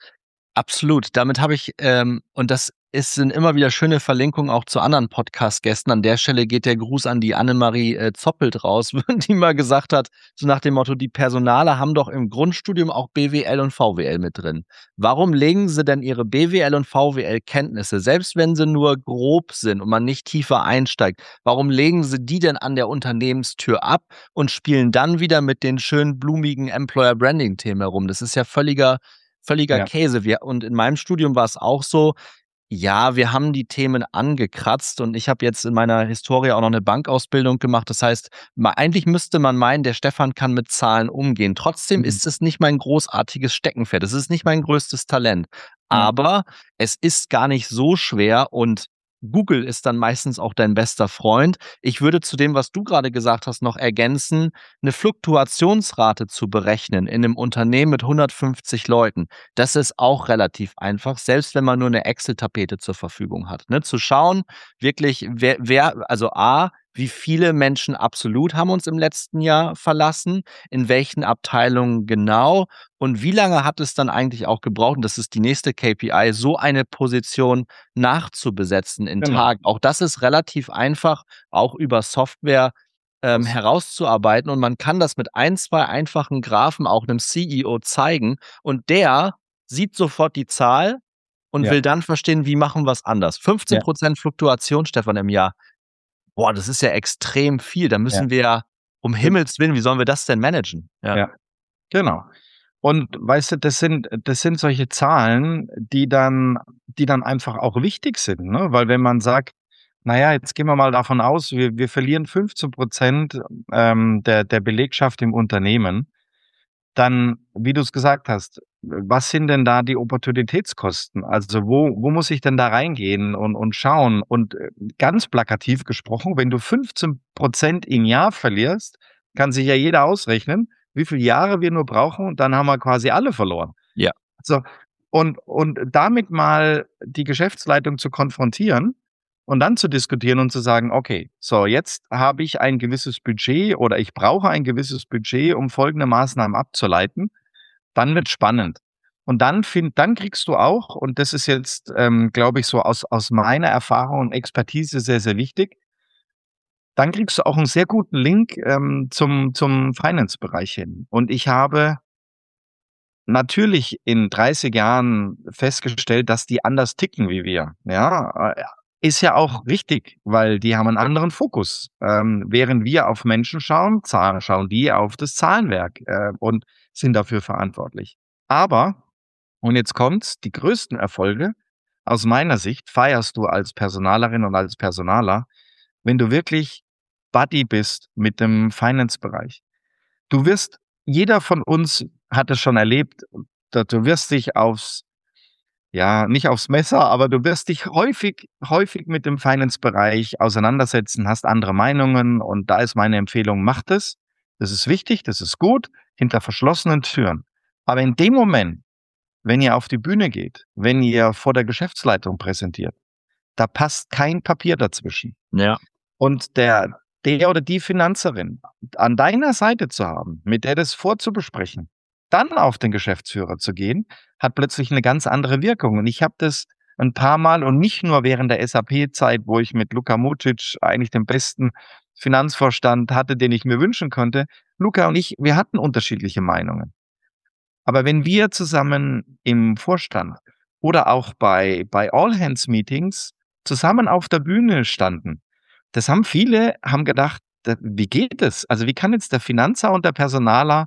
Absolut. Damit habe ich und das sind immer wieder schöne Verlinkungen auch zu anderen Podcast-Gästen. An der Stelle geht der Gruß an die Annemarie, Zoppelt raus, die mal gesagt hat, so nach dem Motto: „Die Personaler haben doch im Grundstudium auch BWL und VWL mit drin. Warum legen sie denn ihre BWL und VWL-Kenntnisse, selbst wenn sie nur grob sind und man nicht tiefer einsteigt, warum legen sie die denn an der Unternehmenstür ab und spielen dann wieder mit den schönen blumigen Employer-Branding-Themen herum?“ Das ist ja völliger Ja, Käse. Und in meinem Studium war es auch so, ja, wir haben die Themen angekratzt und ich habe jetzt in meiner Historie auch noch eine Bankausbildung gemacht. Das heißt, eigentlich müsste man meinen, der Stefan kann mit Zahlen umgehen. Trotzdem mhm, ist es nicht mein großartiges Steckenpferd. Es ist nicht mein größtes Talent. ja, Aber es ist gar nicht so schwer und Google ist dann meistens auch dein bester Freund. Ich würde zu dem, was du gerade gesagt hast, noch ergänzen, eine Fluktuationsrate zu berechnen in einem Unternehmen mit 150 Leuten. Das ist auch relativ einfach, selbst wenn man nur 'ne Excel-Tapete zur Verfügung hat, ne? Zu schauen, wirklich, wer also A, wie viele Menschen absolut haben uns im letzten Jahr verlassen, in welchen Abteilungen genau und wie lange hat es dann eigentlich auch gebraucht, und das ist die nächste KPI, so eine Position nachzubesetzen in genau. Tagen. Auch das ist relativ einfach, auch über Software, Aus herauszuarbeiten und man kann das mit ein, 2 einfachen Graphen auch 'nem CEO zeigen und der sieht sofort die Zahl und ja, will dann verstehen, wie machen wir's anders. ja, 15% Fluktuation, Stefan, im Jahr. Boah, das ist ja extrem viel. Da ja, müssen wir ja um ge Himmels Willen, wie sollen wir das denn managen? Ja. ja, genau. Und weißt du, das sind solche Zahlen, die dann einfach auch wichtig sind, ne? Weil wenn man sagt: „Na ja, jetzt gehen wir mal davon aus, wir verlieren 15% der Belegschaft im Unternehmen“, dann, wie du es gesagt hast, was sind denn da die Opportunitätskosten? Also, wo muss ich denn da reingehen und schauen? Und, ganz plakativ gesprochen, wenn du 15% im Jahr verlierst, kann sich ja jeder ausrechnen, wie viele Jahre wir nur brauchen und dann haben wir quasi alle verloren. Ja. So, und damit mal die Geschäftsleitung zu konfrontieren und dann zu diskutieren und zu sagen: „Okay, so jetzt habe ich ein gewisses Budget oder ich brauche ein gewisses Budget, um folgende Maßnahmen abzuleiten.“ Dann wird spannend. Und dann kriegst du auch, und das ist jetzt, glaube ich, so aus meiner Erfahrung und Expertise sehr, sehr wichtig, dann kriegst du auch 'n sehr guten Link, zum Finance-Bereich hin. Und ich habe natürlich in 30 Jahren festgestellt, dass die anders ticken wie wir, ja? Ist ja auch richtig, weil die haben 'n anderen Fokus. Während wir auf Menschen schauen, schauen die auf das Zahlenwerk, und sind dafür verantwortlich. Aber, und jetzt kommt's, die größten Erfolge aus meiner Sicht feierst du als Personalerin und als Personaler, wenn du wirklich Buddy bist mit dem Finance-Bereich. Du wirst Jeder von uns hat es schon erlebt, da du wirst dich aufs ja, nicht aufs Messer, aber du wirst dich häufig mit dem Finance-Bereich auseinandersetzen, hast andere Meinungen und da ist meine Empfehlung: Macht es. Das ist wichtig, das ist gut, hinter verschlossenen Türen. Aber in dem Moment, wenn ihr auf die Bühne geht, wenn ihr vor der Geschäftsleitung präsentiert, da passt kein Papier dazwischen. Ja. Und der oder die Finanzerin an deiner Seite zu haben, mit der das vorzubesprechen, dann auf den Geschäftsführer zu gehen, hat plötzlich 'ne ganz andere Wirkung. Und ich habe das 'n paarmal und nicht nur während der SAP-Zeit, wo ich mit Luka Mucic eigentlich den besten Finanzvorstand hatte, den ich mir wünschen konnte. Luka und ich, wir hatten unterschiedliche Meinungen. Aber wenn wir zusammen im Vorstand oder auch bei All-Hands-Meetings zusammen auf der Bühne standen, das haben viele haben gedacht: Wie geht das? Also, wie kann jetzt der Finanzer und der Personaler,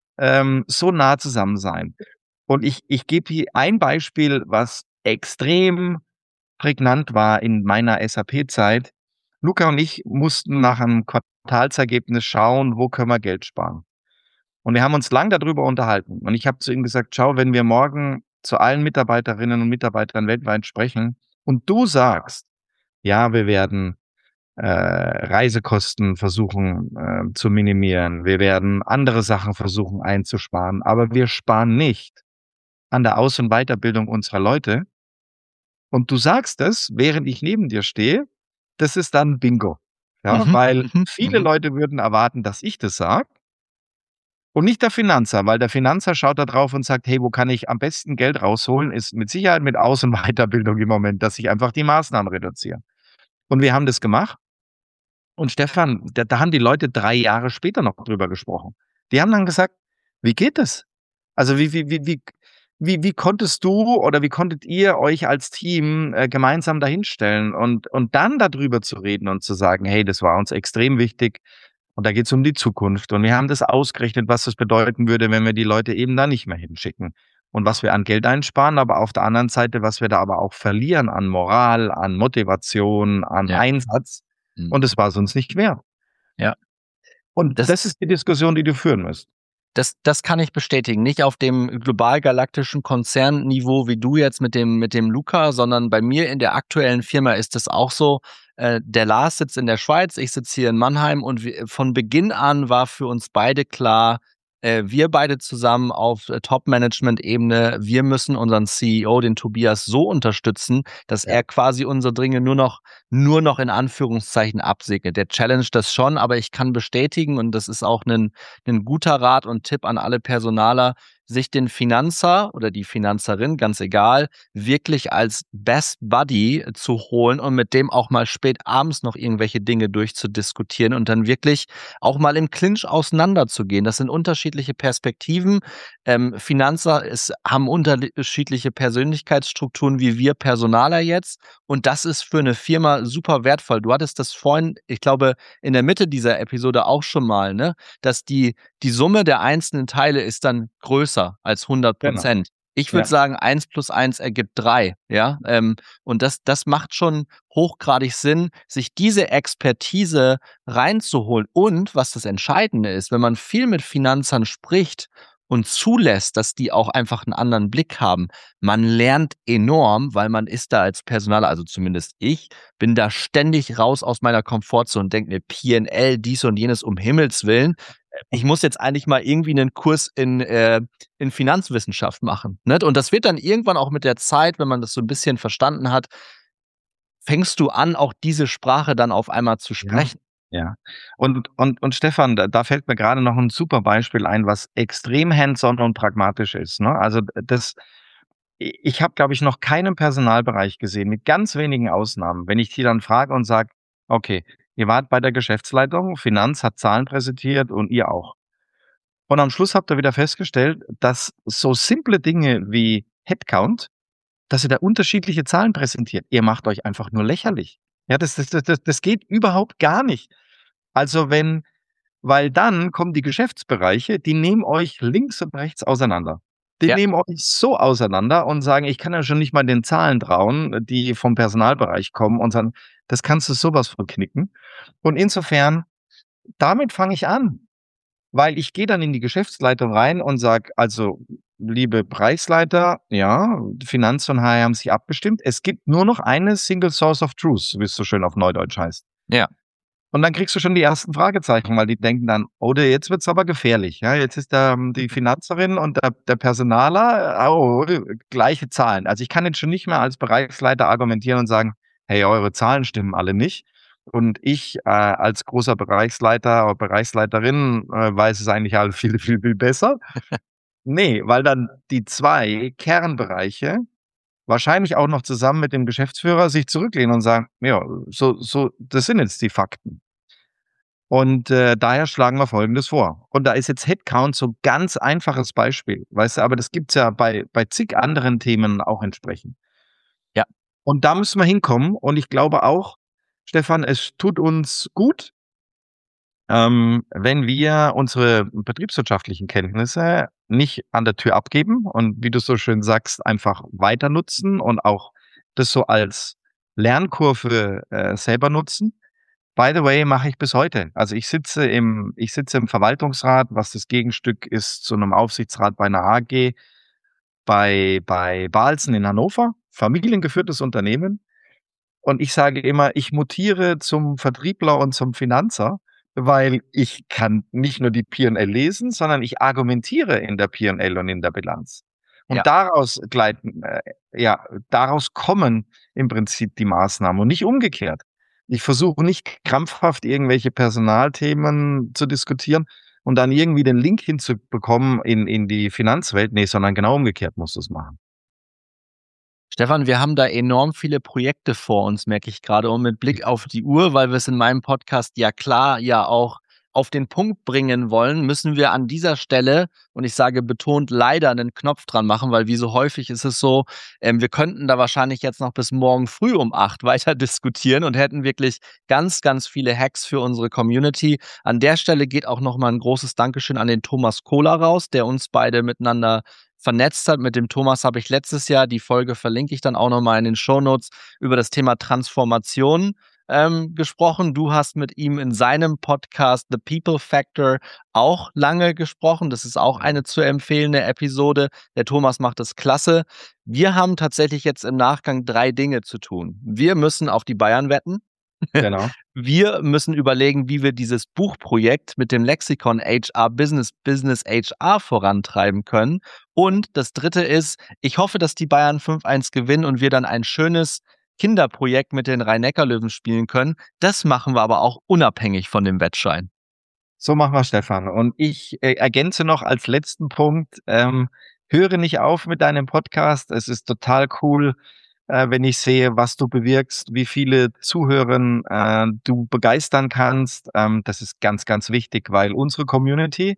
so nah zusammen sein?“ Und ich gebe hier ein Beispiel, was extrem prägnant war in meiner SAP-Zeit. Luka und ich mussten nach einem Quartalsergebnis schauen, wo können wir Geld sparen. Und wir haben uns lang darüber unterhalten. Und ich habe zu ihm gesagt: „Schau, wenn wir morgen zu allen Mitarbeiterinnen und Mitarbeitern weltweit sprechen und du sagst: ‚Ja, wir werden Reisekosten versuchen zu minimieren. Wir werden andere Sachen versuchen einzusparen. Aber wir sparen nicht an der Aus- und Weiterbildung unserer Leute. Und du sagst es, während ich neben dir stehe, das ist dann Bingo. Ja, Mhm, weil mhm, viele mhm. Leute würden erwarten, dass ich das sage und nicht der Finanzer, weil der Finanzer schaut da drauf und sagt: „Hey, wo kann ich am besten Geld rausholen?" Ist mit Sicherheit mit Aus- und Weiterbildung im Moment, dass ich einfach die Maßnahmen reduziere. Und wir haben das gemacht. Und Stefan, da haben die Leute 3 Jahre später noch drüber gesprochen. Die haben dann gesagt: „Wie geht das? Also, wie konntest du oder wie konntet ihr euch als Team, gemeinsam dahinstellen?" Und dann darüber zu reden und zu sagen: „Hey, das war uns extrem wichtig und da geht's um die Zukunft und wir haben das ausgerechnet, was das bedeuten würde, wenn wir die Leute eben da nicht mehr hinschicken und was wir an Geld einsparen, aber auf der anderen Seite, was wir da aber auch verlieren an Moral, an Motivation, an Ja. Einsatz Mhm. und es war es uns nicht wert." Ja. Und Das das ist die Diskussion, die du führen musst. Das kann ich bestätigen. Nicht auf dem global-galaktischen Konzernniveau wie du jetzt mit dem Luca, sondern bei mir in der aktuellen Firma ist es auch so. Der Lars sitzt in der Schweiz, ich sitze hier in Mannheim und von Beginn an war für uns beide klar, wir beide zusammen auf Top-Management-Ebene, wir müssen unseren CEO, den Tobias, so unterstützen, dass Ja. er quasi unsere Dinge nur noch in Anführungszeichen absegnet. Der challenge das schon, aber ich kann bestätigen, und das ist auch ein guter Rat und Tipp an alle Personaler, sich den Finanzer oder die Finanzerin, ganz egal, wirklich als Best Buddy zu holen und mit dem auch mal spät abends noch irgendwelche Dinge durchzudiskutieren und dann wirklich auch mal im Clinch auseinanderzugehen. Das sind unterschiedliche Perspektiven. Finanzer haben unterschiedliche Persönlichkeitsstrukturen wie wir Personaler jetzt. Und das ist für eine Firma super wertvoll. Du hattest das vorhin, ich glaube, in der Mitte dieser Episode auch schon mal, ne? Dass die Summe der einzelnen Teile ist dann größer als Genau. 100%. Ich würde Ja. sagen, 1 + 1 ergibt 3, ja? Und das macht schon hochgradig Sinn, sich diese Expertise reinzuholen. Und was das Entscheidende ist, wenn man viel mit Finanzern spricht und zulässt, dass die auch einfach einen anderen Blick haben, man lernt enorm, weil man ist da als Personaler, also zumindest ich, bin da ständig raus aus meiner Komfortzone und denke mir: „P&L, dies und jenes, um Himmels Willen. Ich muss jetzt eigentlich mal irgendwie einen Kurs in Finanzwissenschaft machen", ne? Und das wird dann irgendwann auch mit der Zeit, wenn man das so ein bisschen verstanden hat, fängst du an, auch diese Sprache dann auf einmal zu Ja. sprechen. Ja. Und Stefan, da fällt mir gerade noch ein super Beispiel ein, was extrem hands-on und pragmatisch ist, ne? Also, das ich habe, glaube ich, noch keinen Personalbereich gesehen, mit ganz wenigen Ausnahmen, wenn ich die dann frage und sage: „Okay, ihr wart bei der Geschäftsleitung, Finanz hat Zahlen präsentiert und ihr auch." Und am Schluss habt ihr wieder festgestellt, dass so simple Dinge wie Headcount, dass ihr da unterschiedliche Zahlen präsentiert. Ihr macht euch einfach nur lächerlich. Ja, das geht überhaupt gar nicht. Also, wenn weil dann kommen die Geschäftsbereiche, die nehmen euch links und rechts auseinander. Die Ja, nehmen euch so auseinander und sagen: „Ich kann ja schon nicht mal den Zahlen trauen, die vom Personalbereich kommen", und sagen: „Das kannst du so was von knicken." Und insofern, damit fange ich an. Weil ich gehe dann in die Geschäftsleitung rein und sage: „Also, liebe Bereichsleiter, ja, Finanz und HR haben sich abgestimmt. Es gibt nur noch eine Single Source of Truth", wie es so schön auf Neudeutsch heißt. ja, Und dann kriegst du schon die ersten Fragezeichen, weil die denken dann: „Oh, jetzt wird's aber gefährlich, ja? Jetzt ist die Finanzerin und der Personaler, oh, gleiche Zahlen." Also, ich kann jetzt schon nicht mehr als Bereichsleiter argumentieren und sagen: „Hey, eure Zahlen stimmen alle nicht." Und ich, als großer Bereichsleiter oder Bereichsleiterin, weiß es eigentlich alles viel, viel, viel besser. Ne, weil dann die 2 Kernbereiche wahrscheinlich auch noch zusammen mit dem Geschäftsführer sich zurücklehnen und sagen: „Ja, das sind jetzt die Fakten." Und, daher schlagen wir Folgendes vor. Und da ist jetzt Headcount so ganz einfaches Beispiel, weißt du, aber das gibt's ja bei zig anderen Themen auch entsprechend. ja, Und da müssen wir hinkommen und ich glaube auch, Stefan, es tut uns gut, wenn wir unsere betriebswirtschaftlichen Kenntnisse nicht an der Tür abgeben und wie du so schön sagst, einfach weiter nutzen und auch das so als Lernkurve, selber nutzen. By the way, mache ich bis heute. Also, ich sitze im Verwaltungsrat, was das Gegenstück ist zu 'nem Aufsichtsrat bei 'ner AG bei Balzen in Hannover, familiengeführtes Unternehmen. Und ich sage immer, ich mutiere zum Vertriebler und zum Finanzer, weil ich kann nicht nur die P&L lesen, sondern ich argumentiere in der P&L und in der Bilanz. Ja. Und daraus kommen im Prinzip die Maßnahmen und nicht umgekehrt. Ich versuche nicht krampfhaft irgendwelche Personalthemen zu diskutieren und dann irgendwie den Link hinzubekommen in die Finanzwelt. Nee, sondern genau umgekehrt musst du's machen. Stefan, wir haben da enorm viele Projekte vor uns, merke ich gerade. Und mit Blick auf die Uhr, weil wir es in meinem Podcast ja klar ja auch auf den Punkt bringen wollen, müssen wir an dieser Stelle, und ich sage betont leider, einen Knopf dran machen, weil wie so häufig ist es so, wir könnten da wahrscheinlich jetzt noch bis morgen früh um 8 weiter diskutieren und hätten wirklich ganz, ganz viele Hacks für unsere Community. An der Stelle geht auch nochmal ein großes Dankeschön an den Thomas Kohler raus, der uns beide miteinander vernetzt hat. Mit dem Thomas habe ich letztes Jahr, die Folge verlinke ich dann auch nochmal in den Shownotes, über das Thema Transformation gesprochen. Du hast mit ihm in seinem Podcast The People Factor auch lange gesprochen. Das ist auch eine zu empfehlende Episode. Der Thomas macht es klasse. Wir haben tatsächlich jetzt im Nachgang 3 Dinge zu tun. Wir müssen auf die Bayern wetten. Genau. Wir müssen überlegen, wie wir dieses Buchprojekt mit dem Lexikon HR Business HR vorantreiben können. Und das Dritte ist, ich hoffe, dass die Bayern 5-1 gewinnen und wir dann ein schönes Kinderprojekt mit den Rhein-Neckar-Löwen spielen können. Das machen wir aber auch unabhängig von dem Wettschein. So machen wir, Stefan. Und ich ergänze noch als letzten Punkt, höre nicht auf mit deinem Podcast. Es ist total cool, wenn ich sehe, was du bewirkst, wie viele Zuhörer du begeistern kannst. Das ist ganz, ganz wichtig, weil unsere Community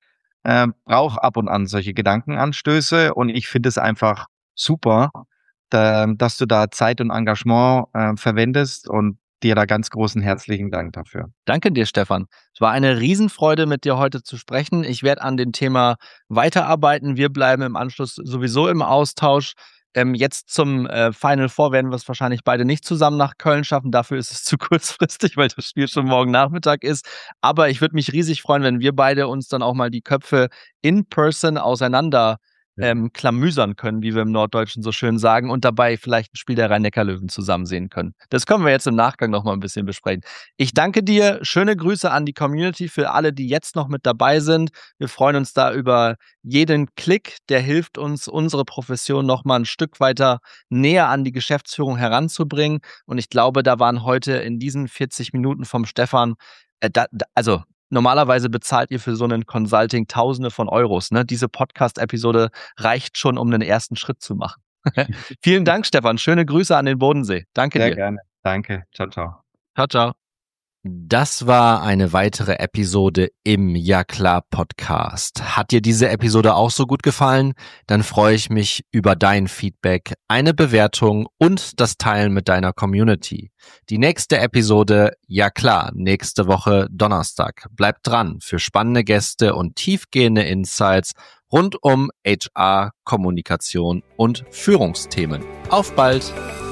braucht ab und an solche Gedankenanstöße. Und ich finde es einfach super, dass du da Zeit und Engagement verwendest, und dir da ganz großen herzlichen Dank dafür. Danke dir, Stefan. Es war eine Riesenfreude, mit dir heute zu sprechen. Ich werde an dem Thema weiterarbeiten. Wir bleiben im Anschluss sowieso im Austausch. Jetzt zum Final Four werden wir es wahrscheinlich beide nicht zusammen nach Köln schaffen. Dafür ist es zu kurzfristig, weil das Spiel schon morgen Nachmittag ist. Aber ich würde mich riesig freuen, wenn wir beide uns dann auch mal die Köpfe in person auseinander klamüsern können, wie wir im Norddeutschen so schön sagen, und dabei vielleicht ein Spiel der Rhein-Neckar-Löwen zusammen sehen können. Das können wir jetzt im Nachgang noch mal ein bisschen besprechen. Ich danke dir. Schöne Grüße an die Community für alle, die jetzt noch mit dabei sind. Wir freuen uns da über jeden Klick, der hilft uns, unsere Profession noch mal ein Stück weiter näher an die Geschäftsführung heranzubringen. Und ich glaube, da waren heute in diesen 40 Minuten vom Stefan, also normalerweise bezahlt ihr für so einen Consulting Tausende von Euros. Ne? Diese Podcast-Episode reicht schon, um einen ersten Schritt zu machen. Vielen Dank, Stefan. Schöne Grüße an den Bodensee. Danke dir. Sehr gerne. Danke. Ciao, ciao. Ciao, ciao. Das war eine weitere Episode im Ja klar Podcast. Hat dir diese Episode auch so gut gefallen? Dann freue ich mich über dein Feedback, eine Bewertung und das Teilen mit deiner Community. Die nächste Episode, ja klar, nächste Woche Donnerstag. Bleibt dran für spannende Gäste und tiefgehende Insights rund um HR, Kommunikation und Führungsthemen. Auf bald!